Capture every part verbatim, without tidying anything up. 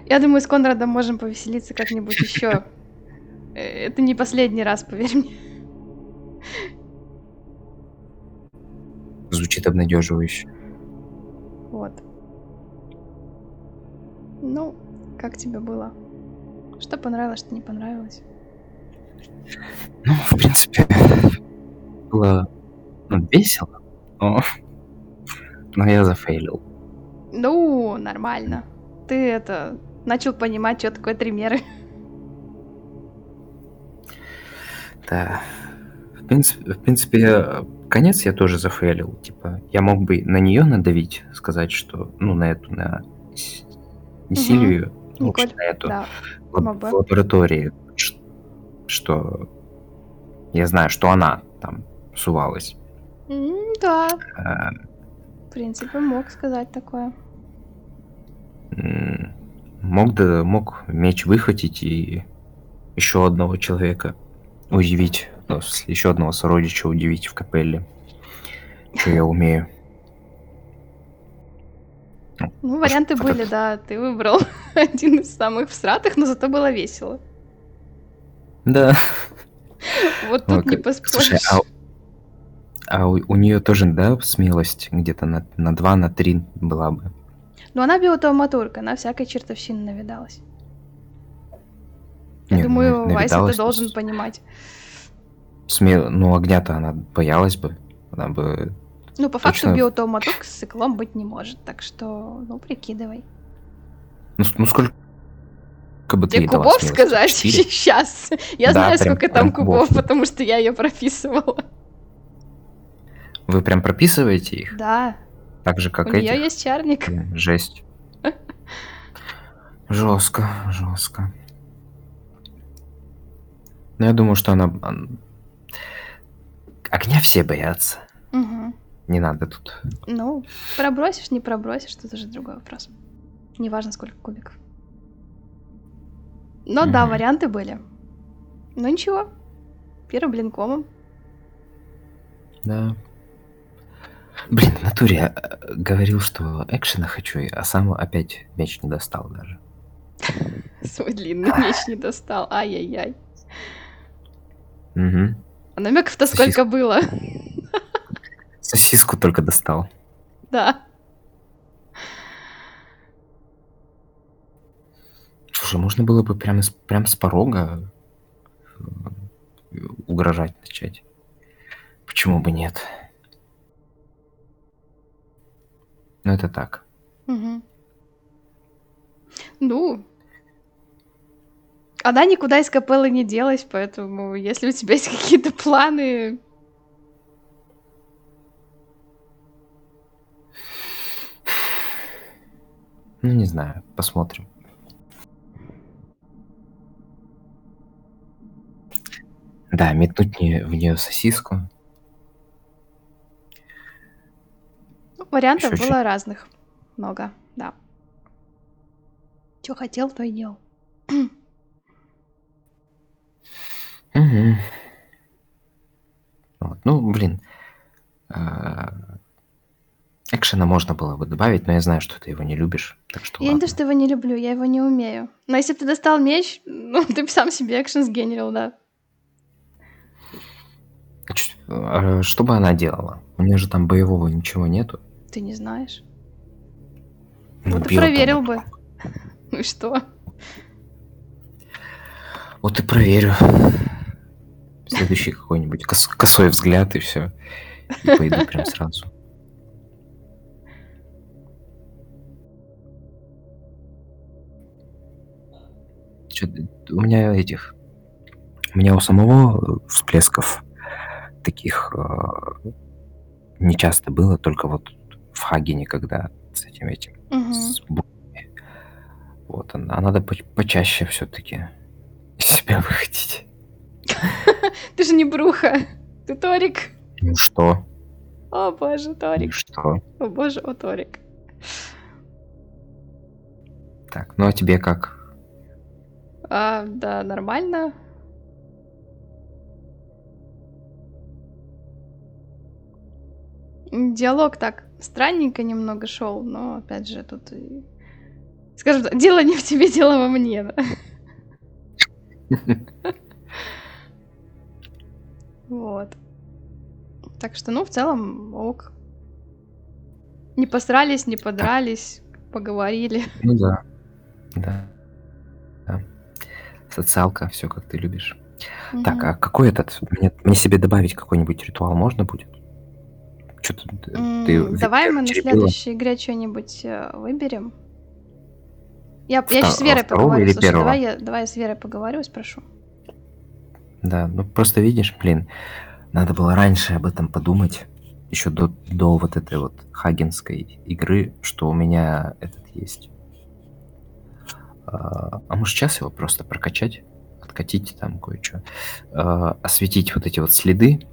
Я думаю, с Конрадом можем повеселиться как-нибудь еще. Это не последний раз, поверь мне. Звучит обнадеживающе. Вот. Ну, как тебе было? Что понравилось, что не понравилось? Ну, в принципе, было, ну, весело, но но я зафейлил. Ну, нормально. Ты это начал понимать, что такое три меры. Да. В принципе, в принципе, я конец я тоже зафейлил. Типа, я мог бы на нее надавить, сказать, что, ну, на эту, на С не Угу. Сильвию, ну, в общем, Николь, на эту, да, лаб мог в бы. лаборатории, ш что я знаю, что она там сувалась. М, да, А, в принципе, мог сказать такое. м, мог да мог меч выхватить и еще одного человека удивить, ну, в смысле, еще одного сородича удивить в капелле, что я умею. Ну, Ну, аж варианты вот были, это да. Ты выбрал один из самых всратых, но зато было весело. да. Вот Ой, тут не к слушай, а поспоришь. а у у нее тоже, да, смелость где-то на на два, на три была бы? Но она биотауmaturг, она всякой чертовщины навидалась. Я Не, ну, думаю, Вайса ты навидалась, ну, должен с понимать. сме ну, огня-то она боялась бы. Она бы Ну, по факту точно в биотауmaturг с циклом быть не может, так что, ну, прикидывай. Ну, с ну, сколько бы ты Тебе ей дала кубов смелости? сказать? четыре? Сейчас. Я Да, знаю, прям сколько там прям кубов. кубов, потому что я ее прописывала. Вы прям прописываете их? Да, Так же, у как нее этих? есть чарник. Блин, жесть. Жестко, жестко. Но я думаю, что она ан огня все боятся. Мгм. Не надо тут. Ну, пробросишь, не пробросишь, тут уже другой вопрос. Неважно, сколько кубиков. Но да, Мгм. варианты были. Ну ничего, первым блинкомом. Да. Блин, в натуре, а, говорил, что экшена хочу, а сам опять меч не достал даже. Свой длинный меч не достал. Ай-яй-яй. Мгм. А намеков-то сколько Сосиску было. сосиску только достал. Да. Слушай, можно было бы прям с прям с порога, э, угрожать начать. Почему бы нет? Ну, это так. Мгм. Ну, она никуда из капеллы не делась, поэтому если у тебя есть какие-то планы. Ну, не знаю, посмотрим. Да, метнуть не в нее сосиску. Ну, вариантов Еще чё было разных. Много, да. Чё хотел, то и делал. Мгм. Вот, ну, блин, а, экшена можно было бы добавить, но я знаю, что ты его не любишь, так что Я не то, ладно. что его не люблю, я его не умею. Но если бы ты достал меч, ну, ты бы сам себе экшен сгенерил, да. А чё а что бы она делала? У неё же там боевого ничего нету. Ты не знаешь. Ну, Вот и проверил бы. биотауmaturг. Ну и что? Вот и проверю. Следующий какой-нибудь кос косой взгляд и всё. И пойду прям сразу. Чё-то у меня этих у меня у самого, э, всплесков таких, а, не часто было, только вот в Хагене, когда с этим этим, Мгм. с буквами. Вот, а а надо поч почаще всё-таки из себя выходить. Ты же не Бруха, ты Торик. Ну что? О боже, И Торик. что? О боже, о Торик. Так, ну а тебе как? А, да, нормально. М, диалог так странненько немного шёл, но опять же тут и Скажем так, дело не в тебе, дело во мне, да. Вот. Так что, ну, в целом, ок. Не посрались, не Так, подрались, поговорили. ну да, да, да. Социалка, все как ты любишь. Так, Мгм. а какой этот? Мне, мне себе добавить какой-нибудь ритуал можно будет? Что-то ты, ты М, ве- давай мы первый на теребила. следующей игре что-нибудь э, выберем. Я, я еще с Вто- Верой второго поговорю. или Слушай, первого? давай я, давай я с Верой поговорю и спрошу. Да, ну просто видишь, блин, надо было раньше об этом подумать, еще до, до вот этой вот хагенской игры, что у меня этот есть. А, а может сейчас его просто прокачать, откатить там кое-что, а, осветить вот эти вот следы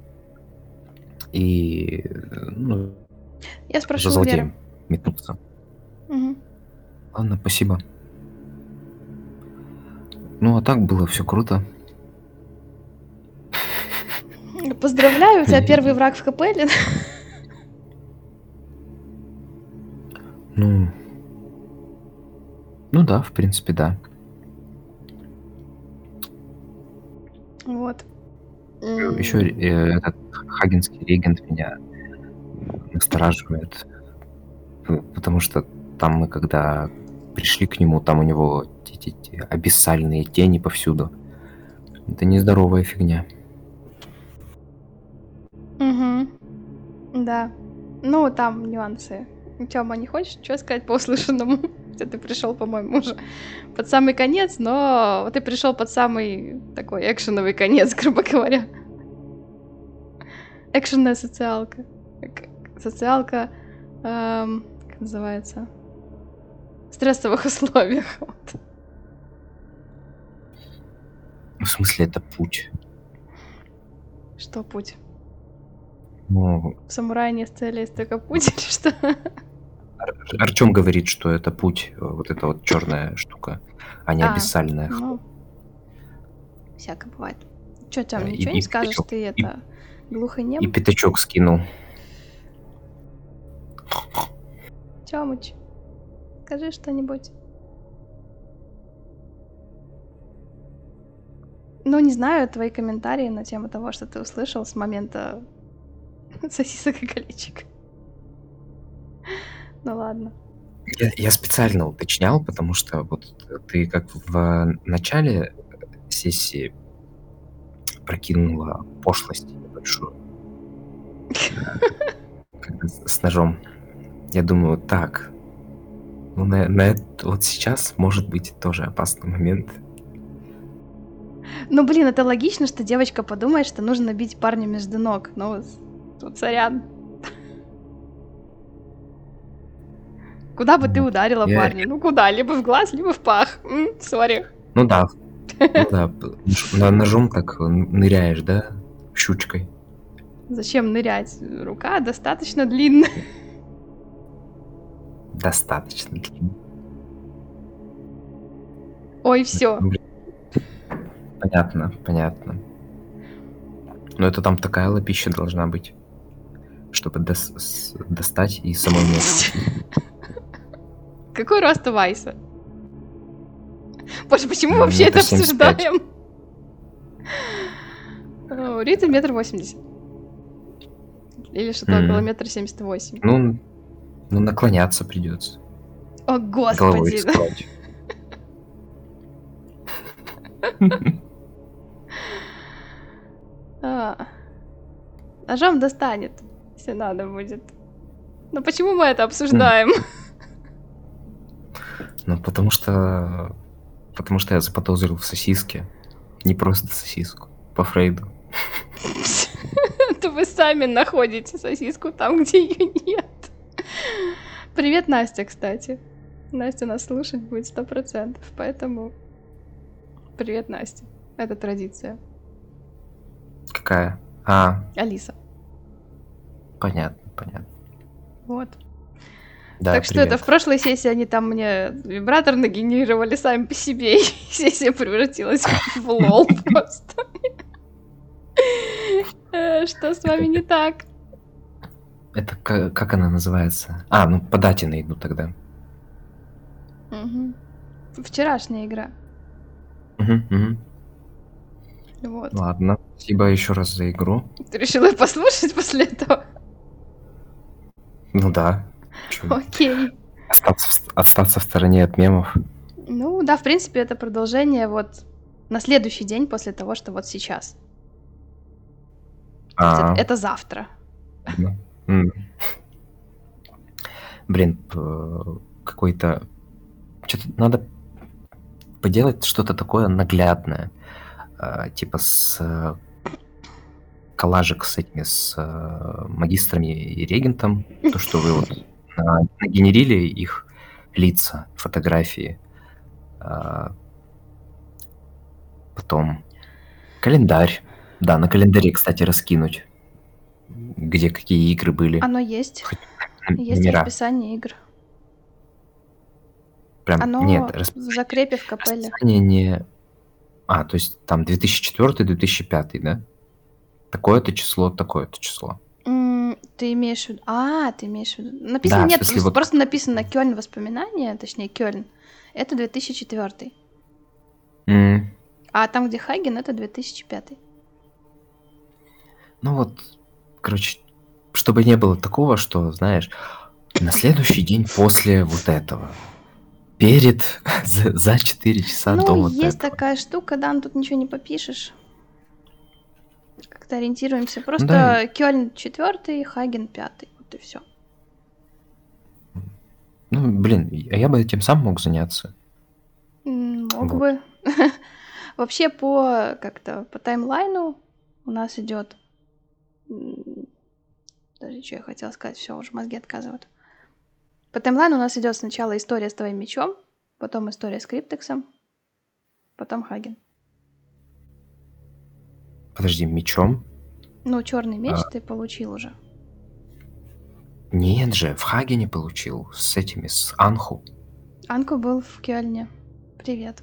и, э, ну, Я за спрошу у Веры. злодеем метнуться. Мгм. Ладно, спасибо. Ну, а так было все круто. Поздравляю, у тебя первый И, враг в капелле. ну, ну да, в принципе, да. Вот. Еще М, этот хагенский регент меня настораживает, ну, потому что там мы когда пришли к нему, там у него эти, эти абиссальные тени повсюду. Это нездоровая фигня. мгм. Да. Ну, там нюансы. Тёма, не хочешь что сказать по услышанному? Хотя ты пришел, по-моему, уже под самый конец, но вот ты пришел под самый такой экшеновый конец, грубо говоря. Экшенная социалка. К- Социалка, эм, как называется? В стрессовых условиях. Вот. В смысле, это путь. Что путь? Ну, В самурае нет цели, есть только путь или что? Артем говорит, что это путь, э, вот эта вот черная штука, а не А, абиссальная. ну, всякое бывает. Чё, Э, Тём, И, ничего не и скажешь? пятачок. Ты И, это и глухонем? пятачок скинул. Тёмыч, скажи что-нибудь. Ну, не знаю, твои комментарии на тему того, что ты услышал с момента сосисок и колечек. Ну ладно. Я, я специально уточнял, потому что вот ты как в начале сессии прокинула пошлость небольшую, когда с с ножом. Я думаю, так, ну на, на это вот сейчас может быть тоже опасный момент. Ну, блин, это логично, что девочка подумает, что нужно бить парня между ног. Ну, с- тут сорян. Куда бы ты Вот. ударила Я, парня? Ну, куда? Либо в глаз, либо в пах. М, Сори. ну да, ну да, п- нож- на- ножом так н- ныряешь, да, щучкой. Зачем нырять? Рука достаточно длинная. Достаточно длинно. Ой, все. Ну, блин, понятно, понятно. Но это там такая лапища должна быть, чтобы дос- с- достать и самой ножку. Какой рост у Вайса? Боже, почему мы М, вообще это Метр семьдесят пять. обсуждаем? О, Рита метр восемьдесят. Или что-то около М, метра семьдесят восемь. Ну, ну, наклоняться придется. О, Головой господи. рисковать. А, Ножом достанет, если надо будет. Но почему мы это М, обсуждаем? Ну, потому что... Потому что я заподозрил в сосиске. Не просто сосиску. По Фрейду. То вы сами находите сосиску там, где ее нет. Привет, Настя, кстати. Настя нас слушать будет сто процентов, поэтому привет, Настя. Это традиция. Какая? А, Алиса. понятно, понятно. Вот. Да, Так что это в привет. прошлой сессии они там мне вибратор нагенерировали сами по себе, и сессия превратилась в лол просто. Э, Что с вами не так? Это ка- как она называется? А, ну по дате найду тогда. Мгм. Вчерашняя игра. Мгм, мгм. Вот. Ладно, спасибо еще раз за игру. Ты решил её послушать после этого? Ну да. Чё, Окей. остаться в ст остаться в стороне от мемов. Ну да, в принципе, это продолжение вот на следующий день после того, что вот сейчас. То есть эт А, это завтра. ладно. М. Блин, п какой-то чё-то надо поделать что-то такое наглядное, а, типа с э, коллажик с этими, с, э, магистрами и регентом. То, что вы вот на нагенерили их лица, фотографии. А, потом календарь. Да, на календаре, кстати, раскинуть, где какие игры были, Оно есть. хоть н Есть номера. расписание игр. Прям нет, Оно в расписание закрепе в капелле. расписание не а, то есть там две тысячи четвёртый две тысячи пятый, да? Такое-то число, такое-то число. М, ты имеешь в виду а, ты имеешь в виду написано Да, в нет, смысле, просто вот просто как написано Кёльн воспоминания, точнее Кёльн. Это две тысячи четвёртый. М. А там, где Хаген, это две тысячи пятый. Ну вот, короче, чтобы не было такого, что, знаешь, на следующий день после вот этого, перед, за за четыре часа Ну, до вот есть этого. такая штука, да, но тут ничего не попишешь. Как-то ориентируемся. Ну да, и Просто Кёльн четвёртый, Хаген пятый. Вот и всё. ну, блин, а я бы этим сам мог заняться. М, мог Вот. бы. Вообще по как-то по таймлайну у нас идёт, м, подожди, чё я хотела сказать, всё, уже мозги отказывают. По таймлайну у нас идёт сначала история с твоим мечом, потом история с Криптексом, потом Хаген. Подожди, мечом? Ну, чёрный А, меч ты получил уже. нет же, в Хагене получил с этими, с Анху. Анко был в Кёльне. Привет.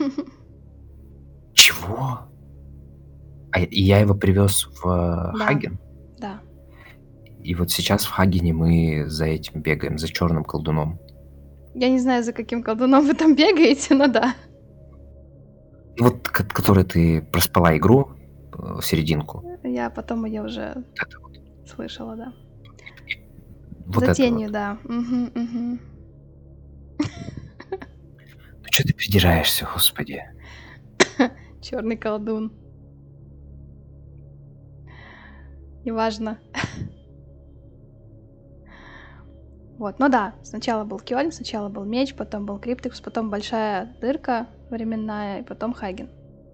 Чего? А, и я его привёз в Да, Хаген? да. И вот сейчас в Хагене мы за этим бегаем, за чёрным колдуном. Я не знаю, за каким колдуном вы там бегаете, но да. Вот ко который ты проспала игру, э, серединку. Я потом её уже Вот это вот. слышала, да. Вот За это тенью, вот. да. Мгм, мгм. Ну чё ты придираешься, господи? Чёрный колдун. Неважно. Вот, ну да, сначала был Кёльн, сначала был меч, потом был Криптекс, потом большая дырка временная, и потом Хаген.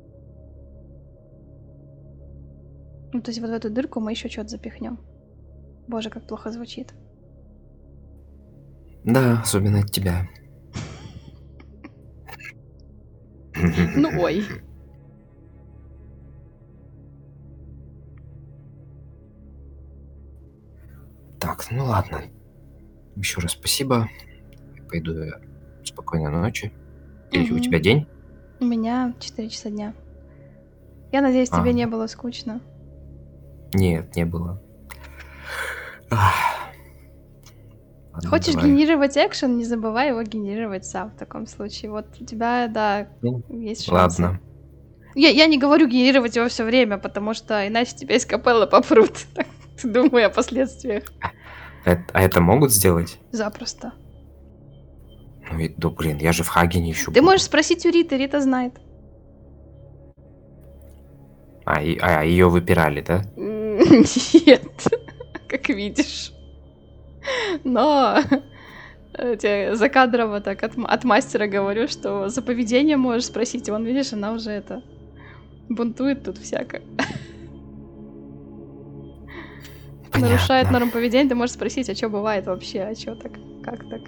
Ну, то есть вот в эту дырку мы ещё чё-то запихнем. Боже, как плохо звучит. Да, особенно от тебя. Ну, ой. Так, ну ладно. Еще раз спасибо. Пойду я. Спокойной ночи. Или у Мгм. тебя день? У меня четыре часа дня. Я надеюсь, А, тебе не было скучно. нет, не было. Ах. Ладно, Хочешь давай. генерировать экшен, не забывай его генерировать сам в таком случае. Вот у тебя, да, Ну, есть шансы. ладно. Я я не говорю генерировать его всё время, потому что иначе тебя из капеллы попрут. Так, думай о последствиях. А эт а это могут сделать? Запросто. Ну и да, блин, я же в Хагене ещё Ты можешь буду. спросить у Риты, Рита знает. А, и а, её выпирали, да? М, нет, как видишь. Но, э, те закадрово так от м от мастера говорю, что за поведение можешь спросить. Вон, видишь, она уже это бунтует тут всяко. Нарушает Понятно. норму поведения, ты можешь спросить: "А чё бывает вообще? А чё так? Как так?"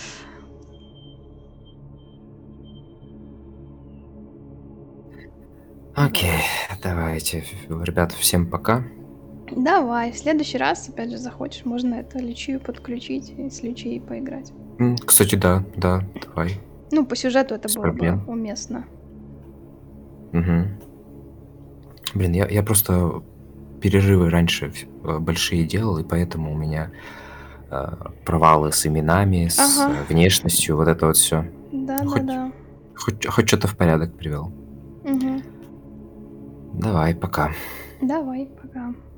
Вот. Окей, давайте, ф ребята, всем пока. Давай, в следующий раз, опять же, захочешь, можно это Лючию подключить и с Лючией поиграть. М, кстати, да, да, давай. Ну, по сюжету это Без было бы проблем. уместно. Мгм. Блин, я я просто перерывы раньше ф э, большие делал, и поэтому у меня, э, провалы с именами, с Ага. э, внешностью, вот это вот все. Хоть, Да-да-да. хоть, хоть что-то в порядок привел. Мгм. Давай, пока. Давай, пока.